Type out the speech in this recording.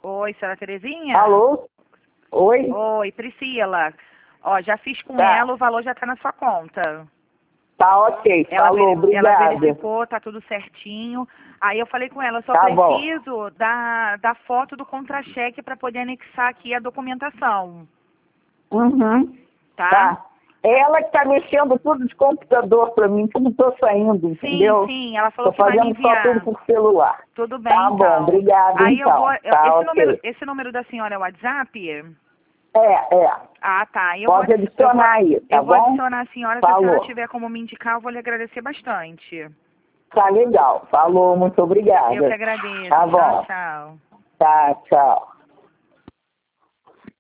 Oi, senhora Terezinha? Alô? Oi? Oi, Priscila. Ó, já fiz com Tá. ela, o valor já tá na sua conta. Tá ok, falou, Ela obrigada. verificou, tá tudo certinho. Aí eu falei com ela, eu só Tá bom. preciso da foto do contra-cheque para poder anexar aqui a documentação, Uhum. tá? Tá. Ela que tá mexendo tudo de computador pra mim, tudo tô saindo, entendeu? Sim, ela falou Tô que vai me fazendo só enviar. tudo por celular. Tudo bem, Tá então. bom, obrigada Aí então. Tá ok. esse número da senhora é o WhatsApp? É. Ah, tá. Pode adicionar aí, tá eu vou bom? adicionar a senhora, se a senhora Falou. tiver como me indicar, eu vou lhe agradecer bastante. Tá legal. Falou, muito obrigada. Eu que agradeço. Tá Tchau, bom. tchau. Tá, tchau.